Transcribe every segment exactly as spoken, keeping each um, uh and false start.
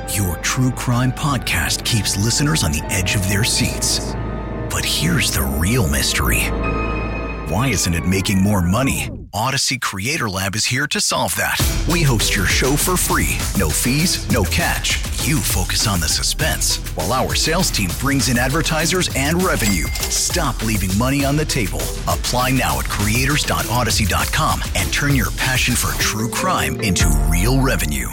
Your true crime podcast keeps listeners on the edge of their seats. But here's the real mystery. Why isn't it making more money? Odyssey Creator Lab is here to solve that. We host your show for free. No fees, no catch. You focus on the suspense, while our sales team brings in advertisers and revenue. Stop leaving money on the table. Apply now at creators dot odyssey dot com and turn your passion for true crime into real revenue.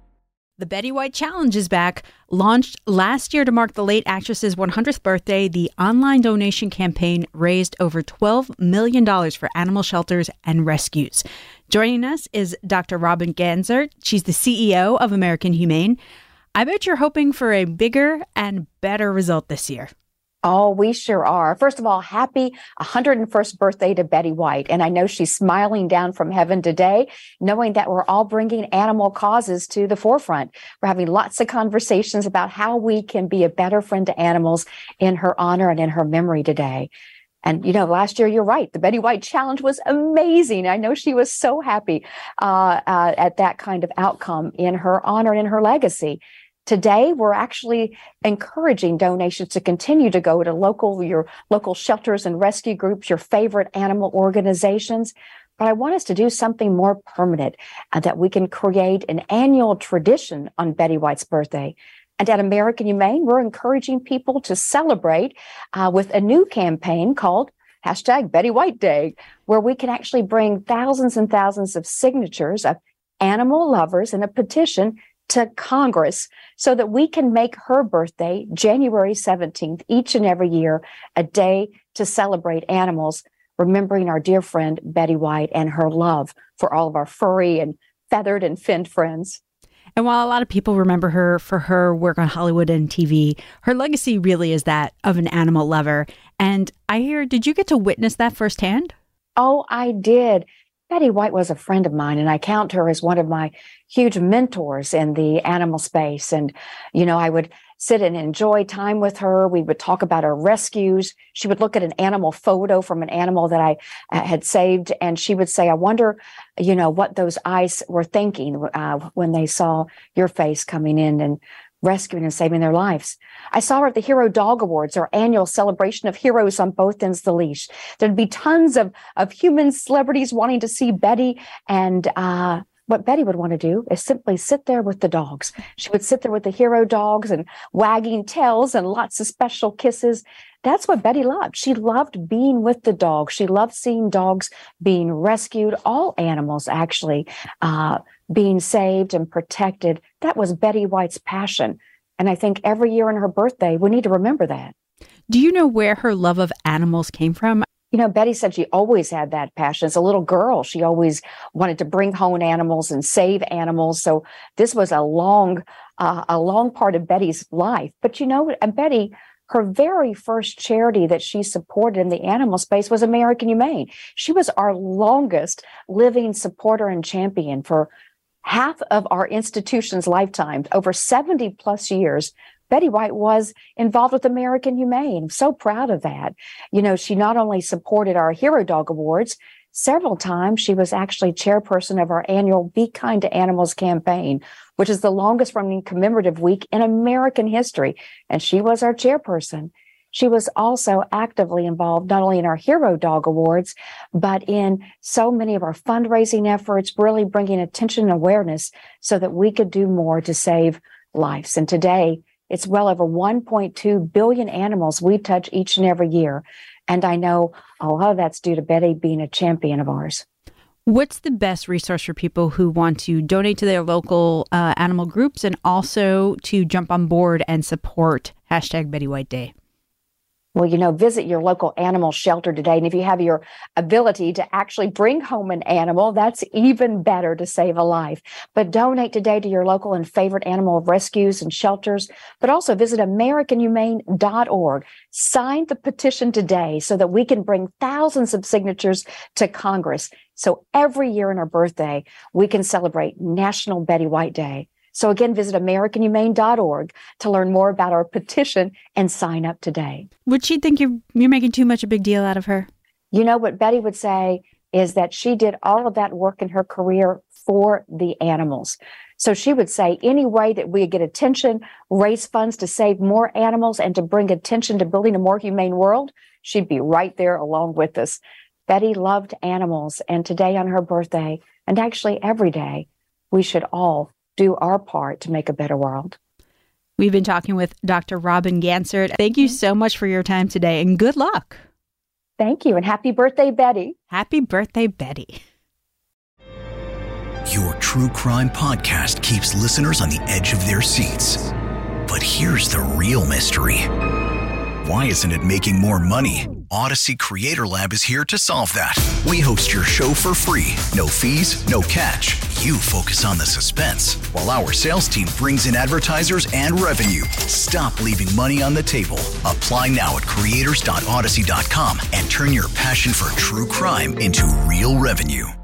The Betty White Challenge is back. Launched last year to mark the late actress's one hundredth birthday, the online donation campaign raised over twelve million dollars for animal shelters and rescues. Joining us is Doctor Robin Ganzert. She's the C E O of American Humane. I bet you're hoping for a bigger and better result this year. Oh, we sure are. First of all, happy one hundred first birthday to Betty White. And I know she's smiling down from heaven today, knowing that we're all bringing animal causes to the forefront. We're having lots of conversations about how we can be a better friend to animals in her honor and in her memory today. And, you know, last year, you're right. The Betty White Challenge was amazing. I know she was so happy uh, uh, at that kind of outcome in her honor and in her legacy. Today, we're actually encouraging donations to continue to go to local, your local shelters and rescue groups, your favorite animal organizations. But I want us to do something more permanent, uh, that we can create an annual tradition on Betty White's birthday. And at American Humane, we're encouraging people to celebrate uh, with a new campaign called hashtag Betty White Day, where we can actually bring thousands and thousands of signatures of animal lovers in a petition to Congress so that we can make her birthday, January seventeenth, each and every year, a day to celebrate animals, remembering our dear friend Betty White and her love for all of our furry and feathered and finned friends. And while a lot of people remember her for her work on Hollywood and T V, her legacy really is that of an animal lover. And I hear, did you get to witness that firsthand? Oh, I did. Betty White was a friend of mine, and I count her as one of my huge mentors in the animal space. And, you know, I would sit and enjoy time with her. We would talk about our rescues. She would look at an animal photo from an animal that I uh, had saved, and she would say, I wonder, you know, what those eyes were thinking uh, when they saw your face coming in and rescuing and saving their lives. I saw her at the Hero Dog Awards, our annual celebration of heroes on both ends of the leash. There'd be tons of, of human celebrities wanting to see Betty, and uh, what Betty would want to do is simply sit there with the dogs. She would sit there with the hero dogs and wagging tails and lots of special kisses. That's what Betty loved. She loved being with the dogs. She loved seeing dogs being rescued, all animals actually, uh, being saved and protected. That was Betty White's passion. And I think every year on her birthday, we need to remember that. Do you know where her love of animals came from? You know, Betty said she always had that passion. As a little girl, she always wanted to bring home animals and save animals. So this was a long, uh, a long part of Betty's life. But you know, Betty, her very first charity that she supported in the animal space was American Humane. She was our longest living supporter and champion for half of our institution's lifetime, over seventy plus years. Betty White was involved with American Humane. I'm so proud of that. You know, she not only supported our Hero Dog Awards, several times she was actually chairperson of our annual Be Kind to Animals campaign, which is the longest running commemorative week in American history. And she was our chairperson. She was also actively involved not only in our Hero Dog Awards, but in so many of our fundraising efforts, really bringing attention and awareness so that we could do more to save lives. And today, it's well over one point two billion animals we touch each and every year. And I know a lot of that's due to Betty being a champion of ours. What's the best resource for people who want to donate to their local uh, animal groups and also to jump on board and support hashtag Betty White Day? Well, you know, visit your local animal shelter today. And if you have your ability to actually bring home an animal, that's even better to save a life. But donate today to your local and favorite animal rescues and shelters, but also visit American Humane dot org. Sign the petition today so that we can bring thousands of signatures to Congress. So every year on her birthday, we can celebrate National Betty White Day. So again, visit American Humane dot org to learn more about our petition and sign up today. Would she think you're, you're making too much a big deal out of her? You know, what Betty would say is that she did all of that work in her career for the animals. So she would say any way that we get attention, raise funds to save more animals and to bring attention to building a more humane world, she'd be right there along with us. Betty loved animals, and today on her birthday, and actually every day, we should all do our part to make a better world. We've been talking with Doctor Robin Ganzert. Thank you so much for your time today, and good luck. Thank you, and happy birthday, Betty. Happy birthday, Betty. Your true crime podcast keeps listeners on the edge of their seats. But here's the real mystery. Why isn't it making more money? Odyssey Creator Lab is here to solve that. We host your show for free. No fees, no catch. You focus on the suspense, while our sales team brings in advertisers and revenue. Stop leaving money on the table. Apply now at creators dot odyssey dot com and turn your passion for true crime into real revenue.